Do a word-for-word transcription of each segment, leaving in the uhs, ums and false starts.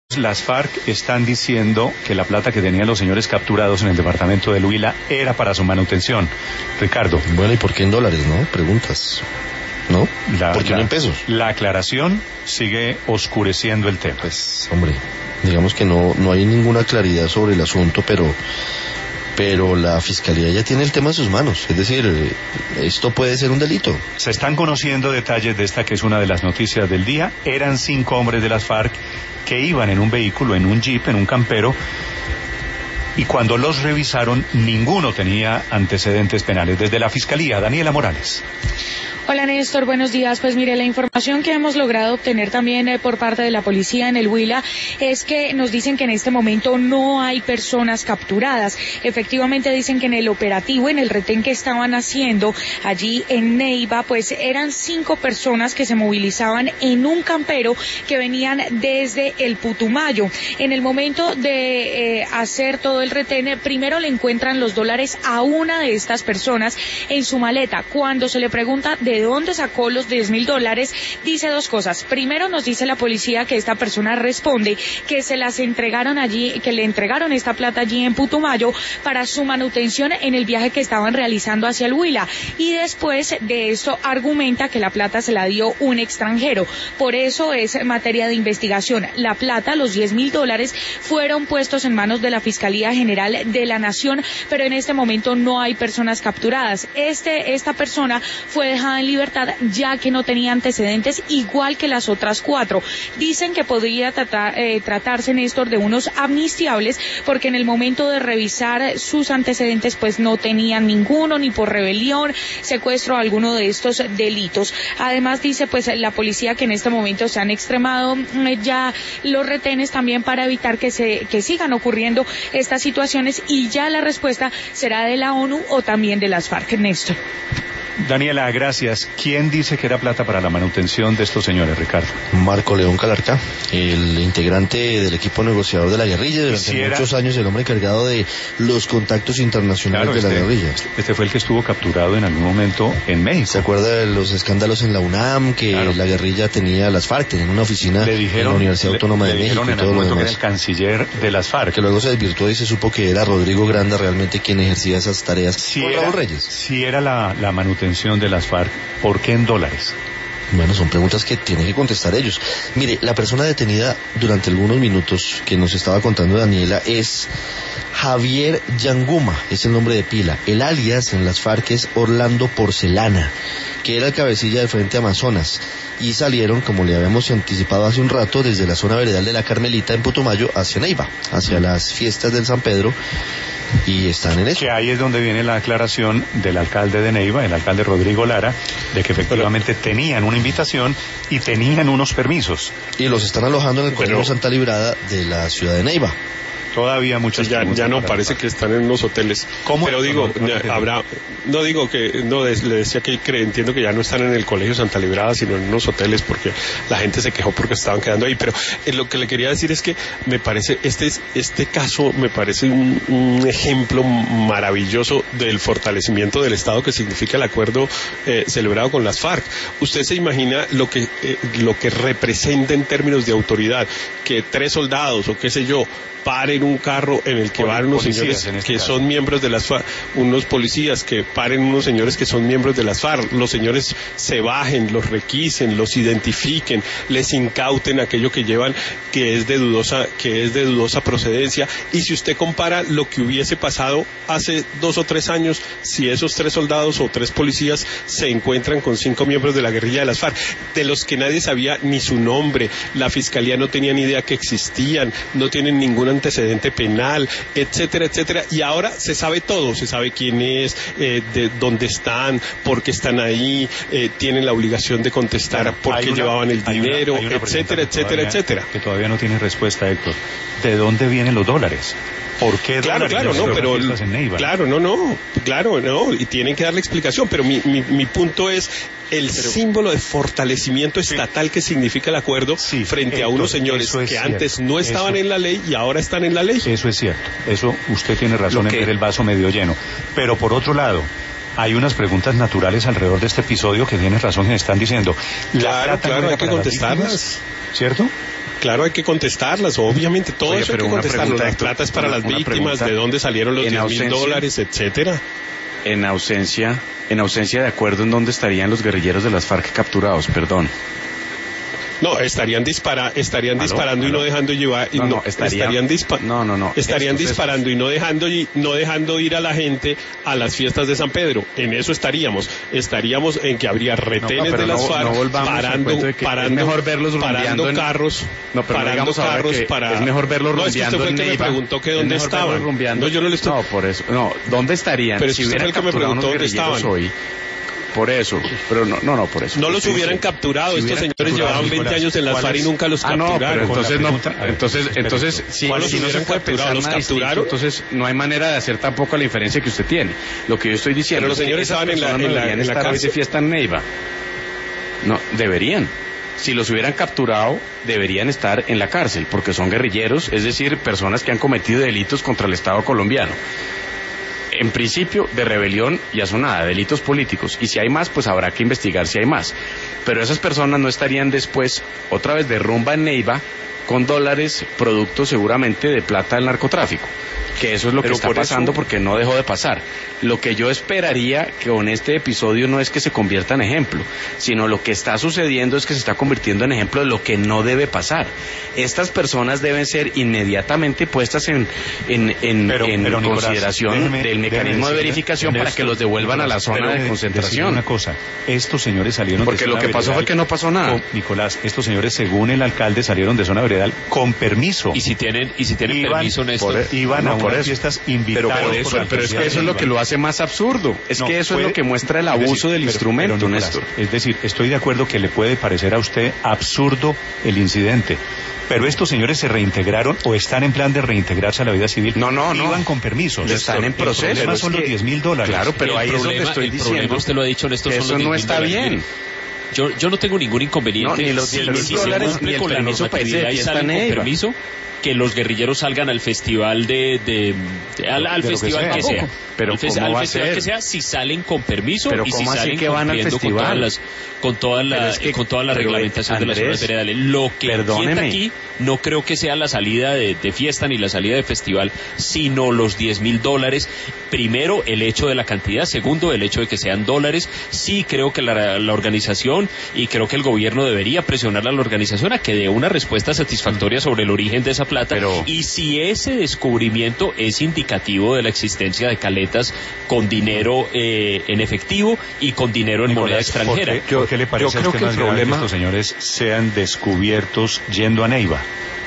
Las FARC están diciendo que la plata que tenían los señores capturados en el departamento del Huila era para su manutención. Ricardo. Bueno, ¿y por qué en dólares, no? Preguntas. ¿No? La, ¿Por qué la, no en pesos? La aclaración sigue oscureciendo el tema. Pues, hombre, digamos que no, no hay ninguna claridad sobre el asunto, pero... pero la Fiscalía ya tiene el tema en sus manos, es decir, esto puede ser un delito. Se están conociendo detalles de esta que es una de las noticias del día. Eran cinco hombres de las FARC que iban en un vehículo, en un jeep, en un campero, y cuando los revisaron, ninguno tenía antecedentes penales. Desde la Fiscalía, Daniela Morales. Hola Néstor, buenos días. Pues mire, la información que hemos logrado obtener también eh, por parte de la policía en el Huila es que nos dicen que en este momento no hay personas capturadas. Efectivamente dicen que en el operativo, en el retén que estaban haciendo allí en Neiva, pues eran cinco personas que se movilizaban en un campero que venían desde el Putumayo. En el momento de eh, hacer todo el retén, eh, primero le encuentran los dólares a una de estas personas en su maleta. Cuando se le pregunta de de dónde sacó los diez mil dólares, dice dos cosas. Primero nos dice la policía que esta persona responde que se las entregaron allí, que le entregaron esta plata allí en Putumayo para su manutención en el viaje que estaban realizando hacia el Huila. Y después de esto argumenta que la plata se la dio un extranjero. Por eso es materia de investigación. La plata, los diez mil dólares, fueron puestos en manos de la Fiscalía General de la Nación, pero en este momento no hay personas capturadas. Este, esta persona fue dejada en libertad ya que no tenía antecedentes igual que las otras cuatro. Dicen que podría tratar, eh, tratarse, Néstor, de unos amnistiables porque en el momento de revisar sus antecedentes pues no tenían ninguno, ni por rebelión, secuestro, alguno de estos delitos. Además dice pues la policía que en este momento se han extremado eh, ya los retenes también para evitar que se que sigan ocurriendo estas situaciones y ya la respuesta será de la ONU o también de las FARC, Néstor. Daniela, gracias. ¿Quién dice que era plata para la manutención de estos señores, Ricardo? Marco León Calarcá, el integrante del equipo negociador de la guerrilla, durante si era... muchos años el hombre encargado de los contactos internacionales claro, de este, la guerrilla. Este fue el que estuvo capturado en algún momento en México. ¿Se acuerda de los escándalos en la UNAM, que claro. la guerrilla tenía, las FARC tenían una oficina le dijeron, en la Universidad le, Autónoma le de México y todo lo demás? Que era el canciller de las FARC. Que luego se desvirtuó y se supo que era Rodrigo Granda realmente quien ejercía esas tareas si por era, Raúl Reyes. Si era la, la manutención de las FARC, ¿por qué en dólares? Bueno, son preguntas que tienen que contestar ellos. Mire, la persona detenida durante algunos minutos que nos estaba contando Daniela es Javier Yanguma, es el nombre de pila. El alias en las FARC es Orlando Porcelana, que era el cabecilla del Frente Amazonas. Y salieron, como le habíamos anticipado hace un rato, desde la zona veredal de la Carmelita en Putumayo hacia Neiva, hacia las fiestas del San Pedro. Y están en eso. Que ahí es donde viene la aclaración del alcalde de Neiva, el alcalde Rodrigo Lara, de que efectivamente Pero, tenían una invitación y tenían unos permisos. Y los están alojando en el Colegio Santa Librada de la ciudad de Neiva. Todavía muchas ya, ya no parece que están en unos hoteles. ¿Cómo? Pero digo, no, no, no, habrá, no digo que, no, le decía que cree, entiendo que ya no están en el Colegio Santa Librada, sino en unos hoteles porque la gente se quejó porque estaban quedando ahí. Pero eh, lo que le quería decir es que me parece, este, este caso me parece un, un ejemplo maravilloso del fortalecimiento del Estado que significa el acuerdo eh, celebrado con las FARC. Usted se imagina lo que, eh, lo que representa en términos de autoridad, que tres soldados o qué sé yo, paren un carro en el que van unos señores este que caso. son miembros de las FARC, unos policías que paren unos señores que son miembros de las FARC, los señores se bajen, los requisen, los identifiquen, les incauten aquello que llevan que es de dudosa, que es de dudosa procedencia, y si usted compara lo que hubiese pasado hace dos o tres años, si esos tres soldados o tres policías se encuentran con cinco miembros de la guerrilla de las FARC, de los que nadie sabía ni su nombre, la fiscalía no tenía ni idea que existían, no tienen ninguna antecedente penal, etcétera, etcétera, y ahora se sabe todo, se sabe quién es, eh, de dónde están, por qué están ahí, eh, tienen la obligación de contestar bueno, por qué una, llevaban el dinero, una, etcétera, etcétera, todavía, etcétera. Que todavía no tiene respuesta, Héctor. ¿De dónde vienen los dólares? ¿Por qué claro, claro, no, pero en Neiva, claro, no, no, claro, no, y tienen que darle explicación, pero mi, mi, mi punto es el pero, símbolo de fortalecimiento estatal sí, que significa el acuerdo sí, frente Héctor, a unos señores que cierto, antes no estaban eso, en la ley y ahora están en la ley. Eso es cierto, eso usted tiene razón que, en ver el vaso medio lleno, pero por otro lado, hay unas preguntas naturales alrededor de este episodio que tienes razón que están diciendo. Claro, claro, hay que contestarlas. ¿Cierto? Claro, hay que contestarlas, obviamente, todo Oye, eso hay que contestarlo. La plata es para una, las una víctimas, de dónde salieron los diez mil dólares, etcétera. En ausencia, en ausencia de acuerdo, ¿en dónde estarían los guerrilleros de las FARC capturados? Perdón. No, estarían dispara, estarían ¿Aló? disparando ¿Aló? y no dejando llevar, y no, no, no, estaría, estarían dispa no, no, no, estarían estos, disparando estos. y no dejando no dejando ir a la gente a las fiestas de San Pedro. En eso estaríamos, estaríamos en que habría retenes no, de las no, FARC no parando, de que parando, es mejor verlos parando en... carros, no, pero parando no carros que para. Es mejor verlos no, es que usted fue el que me preguntó que dónde estaban. No, yo no le estoy. No, por eso. No, ¿dónde estarían? Pero si usted fue el que me preguntó dónde estaban. Hoy, por eso, pero no, no, no, por eso. No los hubieran capturado, si estos señores llevaban veinte años en las FARC y nunca los ah, capturaron. No, pero entonces no, pregunta, entonces, entonces, si, ¿cuáles si no se puede pensar los nada capturaron? Distinto, entonces no hay manera de hacer tampoco la inferencia que usted tiene. Lo que yo estoy diciendo. Pero los señores estaban en la, en la, en la cárcel de fiesta en Neiva. No, deberían. Si los hubieran capturado, deberían estar en la cárcel, porque son guerrilleros, es decir, personas que han cometido delitos contra el Estado colombiano. En principio, de rebelión ya son nada, delitos políticos. Y si hay más, pues habrá que investigar si hay más. Pero esas personas no estarían después, otra vez de rumba en Neiva, con dólares, producto seguramente de plata del narcotráfico. Que eso es lo Pero que está por pasando eso... porque no dejó de pasar. Lo que yo esperaría que con este episodio no es que se convierta en ejemplo, sino lo que está sucediendo es que se está convirtiendo en ejemplo de lo que no debe pasar. Estas personas deben ser inmediatamente puestas en, en, en, pero, en pero, Nicolás, consideración déjeme, del mecanismo de verificación para que los devuelvan Nicolás, a la zona de concentración. Una cosa, estos señores salieron porque de zona lo que pasó veredal, fue que no pasó nada. Con, Nicolás, estos señores, según el alcalde, salieron de zona veredal con permiso. Y si tienen, y si tienen iban, permiso, Néstor. Por, iban no, a por unas eso. fiestas invitados. Pero, por eso, por pero es que eso es lo que lo hace más absurdo. Es no, que eso puede, es lo que muestra el abuso decir, del pero, instrumento, pero, Nicolás, Néstor. Es decir, estoy de acuerdo que le puede parecer a usted absurdo el incidente. Pero estos señores se reintegraron o están en plan de reintegrarse a la vida civil. No, no, no. Iban con permisos. Están en proceso. El problema son los diez mil dólares. Claro, pero el ahí problema, es donde estoy el diciendo. Problema, usted lo ha dicho, Néstor, que son eso los no diez mil está dólares. bien. Yo, yo no tengo ningún inconveniente. No, ni los diez mil si dólares, se ni el con la permiso para irse de normatividad y fiesta salen con Neiva. permiso, que los guerrilleros salgan al festival de, de, de al, al de festival que sea, que sea. Pero al, fes, ¿cómo al va a festival ser? que sea, si salen con permiso Pero y si ¿cómo así salen que van al cumpliendo con festival? todas las con toda la es que, con toda la pero, reglamentación Andrés, de las zonas veredales. Lo que perdóneme. quieta aquí no creo que sea la salida de, de fiesta ni la salida de festival, sino los diez mil dólares. Primero, el hecho de la cantidad. Segundo, el hecho de que sean dólares. Sí, creo que la, la organización y creo que el gobierno debería presionar a la organización a que dé una respuesta satisfactoria sobre el origen de esa plata. Pero, y si ese descubrimiento es indicativo de la existencia de caletas con dinero eh, en efectivo y con dinero en moneda extranjera. ¿Por qué, ¿por qué le parece yo a creo usted que más el grave problema... que estos señores sean descubiertos yendo a Neiva?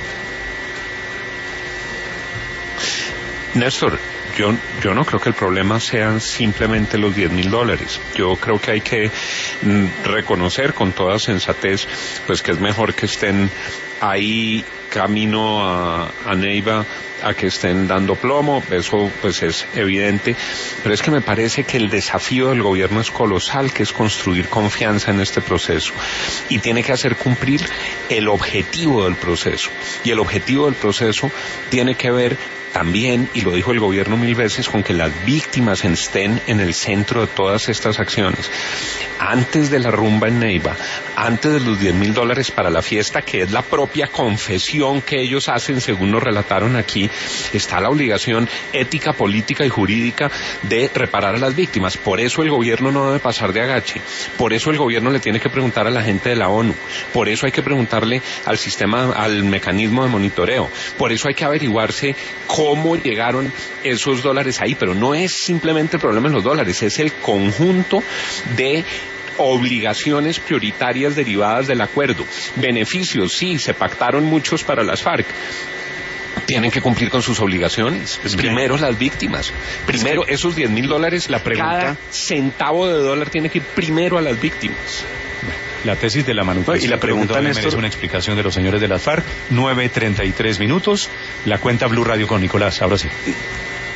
Néstor, yo, yo no creo que el problema sean simplemente los diez mil dólares. Yo creo que hay que mm, reconocer con toda sensatez pues que es mejor que estén ahí camino a, a Neiva a que estén dando plomo, eso pues es evidente, pero es que me parece que el desafío del gobierno es colosal, que es construir confianza en este proceso y tiene que hacer cumplir el objetivo del proceso, y el objetivo del proceso tiene que ver también, y lo dijo el gobierno mil veces, con que las víctimas estén en el centro de todas estas acciones. Antes de la rumba en Neiva, antes de los diez mil dólares para la fiesta, que es la propia confesión que ellos hacen, según nos relataron aquí, está la obligación ética, política y jurídica de reparar a las víctimas. Por eso el gobierno no debe pasar de agache. Por eso el gobierno le tiene que preguntar a la gente de la ONU. Por eso hay que preguntarle al sistema, al mecanismo de monitoreo. Por eso hay que averiguarse cómo llegaron esos dólares ahí. Pero no es simplemente el problema de los dólares, es el conjunto de obligaciones prioritarias derivadas del acuerdo. Beneficios, sí, se pactaron muchos para las FARC. Tienen que cumplir con sus obligaciones. Pues primero las víctimas. Primero esos diez mil dólares, la pregunta, cada centavo de dólar tiene que ir primero a las víctimas. La tesis de la manutención. Y la pregunta, Néstor, merece una explicación de los señores de las FARC. nueve treinta y tres minutos. La cuenta Blue Radio con Nicolás. Ahora sí.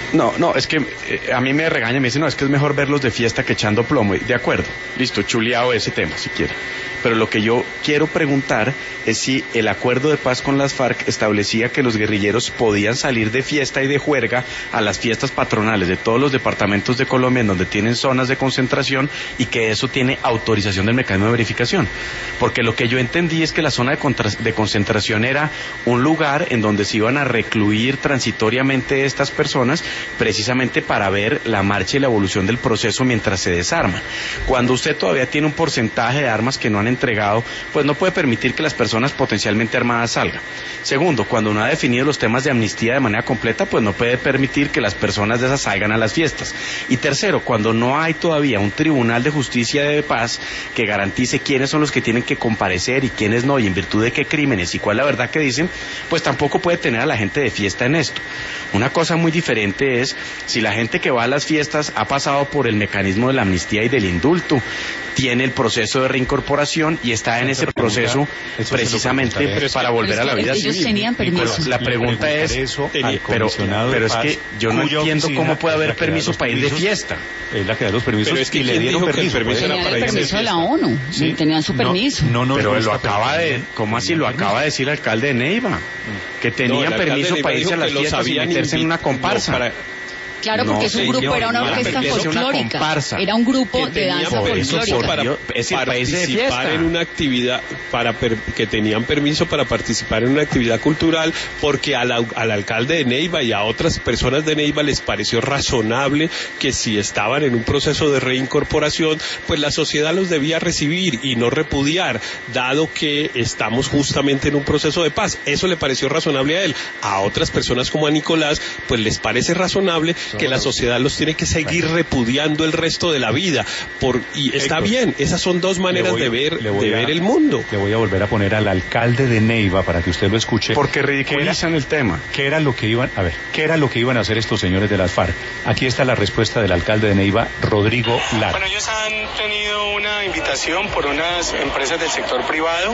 No, no, es que eh, a mí me regaña, me dice, no, es que es mejor verlos de fiesta que echando plomo. Y de acuerdo, listo, chuleado ese tema, si quiere. Pero lo que yo quiero preguntar es si el acuerdo de paz con las FARC establecía que los guerrilleros podían salir de fiesta y de juerga a las fiestas patronales de todos los departamentos de Colombia en donde tienen zonas de concentración y que eso tiene autorización del mecanismo de verificación. Porque lo que yo entendí es que la zona de, contra- de concentración era un lugar en donde se iban a recluir transitoriamente estas personas precisamente para ver la marcha y la evolución del proceso mientras se desarman. Cuando usted todavía tiene un porcentaje de armas que no han entregado, pues no puede permitir que las personas potencialmente armadas salgan. Segundo, cuando no ha definido los temas de amnistía de manera completa, pues no puede permitir que las personas de esas salgan a las fiestas. Y tercero, cuando no hay todavía un tribunal de justicia de paz que garantice quiénes son los que tienen que comparecer y quiénes no, y en virtud de qué crímenes y cuál es la verdad que dicen, pues tampoco puede tener a la gente de fiesta en esto. Una cosa muy diferente es si la gente que va a las fiestas ha pasado por el mecanismo de la amnistía y del indulto, tiene el proceso de reincorporación y está en ese proceso precisamente para volver a la vida civil. Ellos tenían permiso. La pregunta es, pero, pero es que yo no entiendo cómo puede haber permiso para ir de fiesta. Es la que da los permisos. Pero es que y le dieron permiso. Tenían el permiso de la ONU, sí, tenían su permiso. No, no, pero lo acaba de, ¿cómo así? Lo acaba de decir el alcalde de Neiva, que tenían permiso para irse a las fiestas y meterse en una comparsa. Claro, porque no, es un señor, grupo, era una no, orquesta folclórica. Era un grupo de danza folclórica. Para es el país de participar fiesta. en una actividad, para per, que tenían permiso para participar en una actividad cultural, porque al, al alcalde de Neiva y a otras personas de Neiva les pareció razonable que si estaban en un proceso de reincorporación, pues la sociedad los debía recibir y no repudiar, dado que estamos justamente en un proceso de paz. Eso le pareció razonable a él. A otras personas como a Nicolás, pues les parece razonable que la sociedad los tiene que seguir repudiando el resto de la vida. Por, y está Héctor, bien, esas son dos maneras voy, de ver de a, ver el mundo. Le voy a volver a poner al alcalde de Neiva para que usted lo escuche. Porque ridiculizan el tema. ¿Qué era lo que iban, a ver, qué era lo que iban a hacer estos señores de las FARC? Aquí está la respuesta del alcalde de Neiva, Rodrigo Lara. Bueno, ellos han tenido una invitación por unas empresas del sector privado,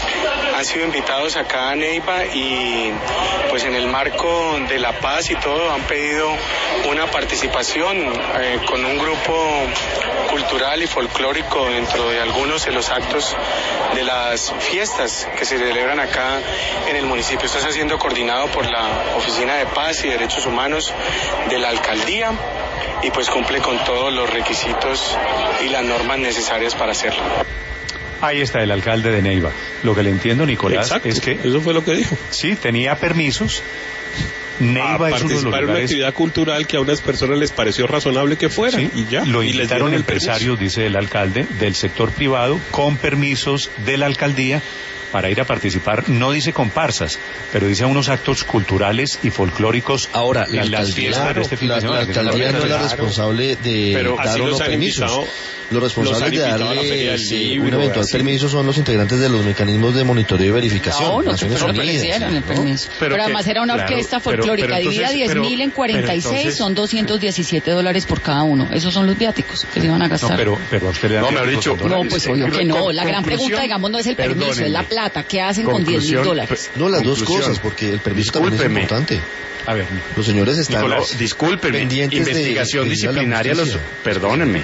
han sido invitados acá a Neiva y pues en el marco de la paz y todo han pedido una participación eh, con un grupo cultural y folclórico dentro de algunos de los actos de las fiestas que se celebran acá en el municipio. Esto está siendo coordinado por la Oficina de Paz y Derechos Humanos de la Alcaldía y pues cumple con todos los requisitos y las normas necesarias para hacerlo. Ahí está el alcalde de Neiva. Lo que le entiendo, Nicolás, Exacto, es que... eso fue lo que dijo. Sí, tenía permisos. Neiva a es uno de los participar en una lugares... actividad cultural que a unas personas les pareció razonable que fuera. Sí, y ya. lo y les invitaron dieron el empresarios, permiso. dice el alcalde, del sector privado, con permisos de la alcaldía, para ir a participar, no dice comparsas, pero dice unos actos culturales y folclóricos. Ahora, en la las alcaldía, fiestas de este fin la, de semana. la alcaldía no es la Claro. responsable de Pero dar así o no los han permisos. invitado, Los responsables los han de invitado a la Feria darle del sí, Libro, un eventual así. permiso son los integrantes de los mecanismos de monitoreo y verificación. No, no, Naciones pero Unidas, ofrecieron el ¿no? permiso. Pero Pero, que- además era una claro, orquesta pero- folclórica, pero dividida entonces- diez mil pero- en cuarenta y seis, pero entonces- son doscientos diecisiete dólares por cada uno. Esos son los viáticos que se iban a gastar. No, pero, pero a usted le dan No, me permisos haber dicho- con No, dólares. pues obvio que no. La gran Conclusión, pregunta, digamos, no es el permiso, es la perdónenme. plata. ¿Qué hacen con diez mil Conclusión, dólares? No, las dos Conclusión. cosas, porque el permiso también es Discúlpeme. importante. A ver, Los señores están Nicolás, discúlpeme, pendientes de investigación pedirle a la disciplinaria a los, justicia. perdónenme,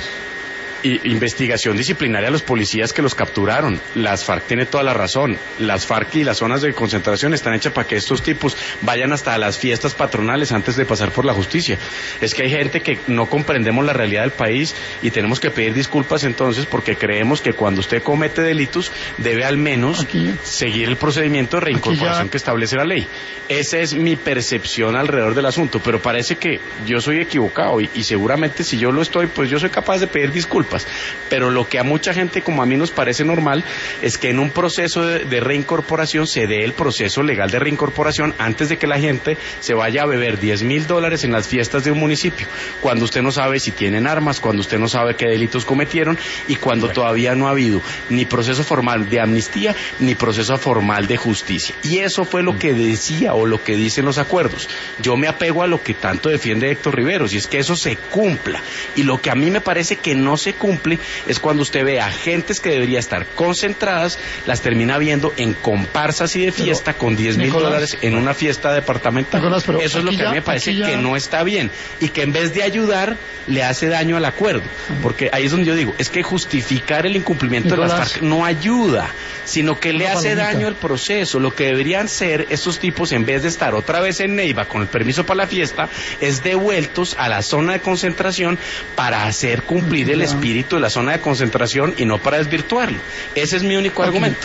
y investigación disciplinaria a los policías que los capturaron. Las FARC tiene toda la razón. Las FARC y las zonas de concentración están hechas para que estos tipos vayan hasta las fiestas patronales antes de pasar por la justicia. Es que hay gente que no comprendemos la realidad del país y tenemos que pedir disculpas entonces porque creemos que cuando usted comete delitos debe al menos Aquí. seguir el procedimiento de reincorporación ya- que establece la ley. Esa es mi percepción alrededor del asunto, pero parece que yo soy equivocado y, y seguramente si yo lo estoy, pues yo soy capaz de pedir disculpas. Pero lo que a mucha gente como a mí nos parece normal es que en un proceso de, de reincorporación se dé el proceso legal de reincorporación antes de que la gente se vaya a beber diez mil dólares en las fiestas de un municipio, cuando usted no sabe si tienen armas, cuando usted no sabe qué delitos cometieron y cuando todavía no ha habido ni proceso formal de amnistía ni proceso formal de justicia. Y eso fue lo que decía o lo que dicen los acuerdos. Yo me apego a lo que tanto defiende Héctor Riveros y es que eso se cumpla. Y lo que a mí me parece que no se cumple es cuando usted ve a gentes que debería estar concentradas, las termina viendo en comparsas y de fiesta pero, con diez mil dólares en una fiesta departamental. Nicolás, eso es lo que ya, a mí me parece ya... que no está bien y que en vez de ayudar le hace daño al acuerdo, porque ahí es donde yo digo, es que justificar el incumplimiento Nicolás, de las FARC no ayuda, sino que le hace palomita. daño al proceso. Lo que deberían ser estos tipos, en vez de estar otra vez en Neiva con el permiso para la fiesta, es devueltos a la zona de concentración para hacer cumplir ya. el espíritu de la zona de concentración y no para desvirtuarlo. Ese es mi único aquí, argumento.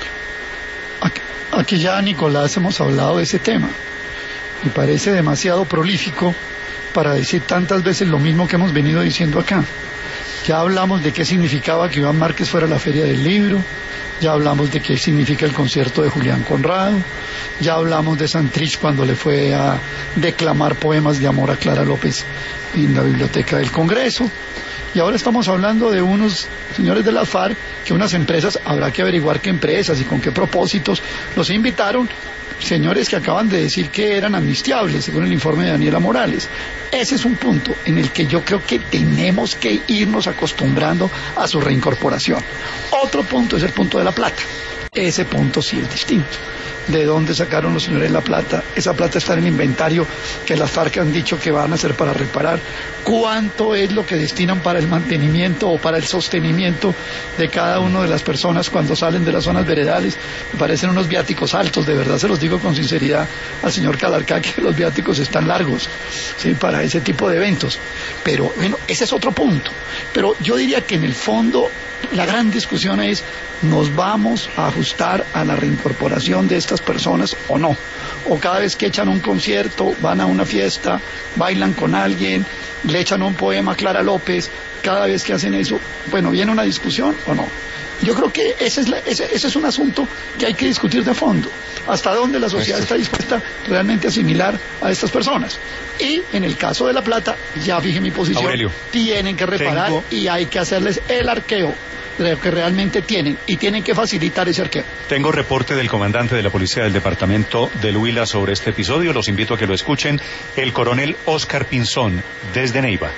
Aquí, aquí ya, Nicolás, hemos hablado de ese tema. Me parece demasiado prolífico para decir tantas veces lo mismo que hemos venido diciendo acá. Ya hablamos de qué significaba que Iván Márquez fuera a la Feria del Libro, ya hablamos de qué significa el concierto de Julián Conrado, ya hablamos de Santrich cuando le fue a declamar poemas de amor a Clara López en la Biblioteca del Congreso, y ahora estamos hablando de unos señores de la FARC que unas empresas, habrá que averiguar qué empresas y con qué propósitos, los invitaron, señores que acaban de decir que eran amnistiables, según el informe de Daniela Morales. Ese es un punto en el que yo creo que tenemos que irnos acostumbrando a su reincorporación. Otro punto es el punto de la plata. Ese punto sí es distinto. ¿De dónde sacaron los señores la plata? Esa plata está en el inventario que las FARC han dicho que van a hacer para reparar. ¿Cuánto es lo que destinan para el mantenimiento o para el sostenimiento de cada una de las personas cuando salen de las zonas veredales? Me parecen unos viáticos altos, de verdad se los digo con sinceridad al señor Calarcá, que los viáticos están largos, ¿sí?, para ese tipo de eventos. Pero bueno, ese es otro punto. Pero yo diría que en el fondo la gran discusión es, ¿nos vamos a ajustar a la reincorporación de estas personas o no? O cada vez que echan un concierto, van a una fiesta, bailan con alguien, le echan un poema a Clara López, cada vez que hacen eso, bueno, ¿viene una discusión o no? Yo creo que ese es, la, ese, ese es un asunto que hay que discutir de fondo. ¿Hasta dónde la sociedad está dispuesta realmente a asimilar a estas personas? Y en el caso de la plata, ya fijé mi posición, Aurelio, tienen que reparar tengo... y hay que hacerles el arqueo de lo que realmente tienen, y tienen que facilitar ese arqueo. Tengo reporte del comandante de la policía del departamento del Huila sobre este episodio, los invito a que lo escuchen, el coronel Oscar Pinzón, desde Neiva.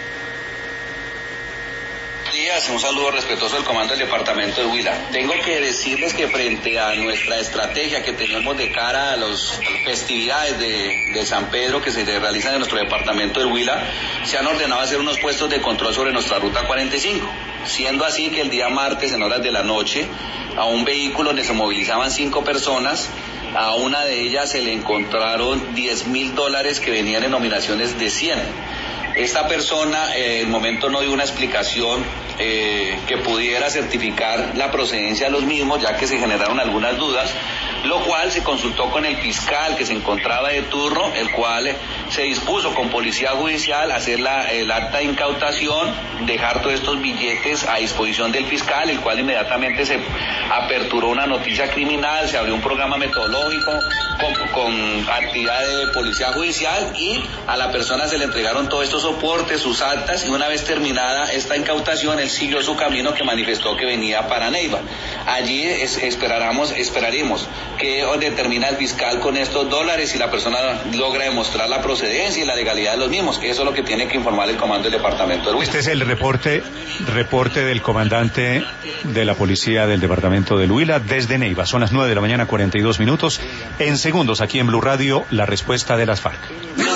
Días, un saludo respetuoso del comando del departamento de Huila. Tengo que decirles que frente a nuestra estrategia que tenemos de cara a las festividades de, de San Pedro que se realizan en nuestro departamento del Huila, se han ordenado hacer unos puestos de control sobre nuestra ruta cuarenta y cinco, siendo así que el día martes en horas de la noche a un vehículo donde se movilizaban cinco personas, a una de ellas se le encontraron diez mil dólares que venían en nominaciones de cien. Esta persona en eh, el momento no dio una explicación eh, que pudiera certificar la procedencia de los mismos, ya que se generaron algunas dudas, lo cual se consultó con el fiscal que se encontraba de turno, el cual eh, se dispuso con policía judicial a hacer la, el acta de incautación, dejar todos estos billetes a disposición del fiscal, el cual inmediatamente se aperturó una noticia criminal, se abrió un programa metodológico con, con actividad de policía judicial, y a la persona se le entregaron todos estos soportes, sus actas, y una vez terminada esta incautación, él siguió su camino, que manifestó que venía para Neiva. Allí es, esperaremos, esperaremos que determina el fiscal con estos dólares, si la persona logra demostrar la procedencia y la legalidad de los mismos. Eso es lo que tiene que informar el comando del departamento del Huila. Este es el reporte, reporte del comandante de la policía del departamento del Huila desde Neiva. Son las nueve de la mañana, cuarenta y dos minutos. En segundos, aquí en Blue Radio, la respuesta de las FARC.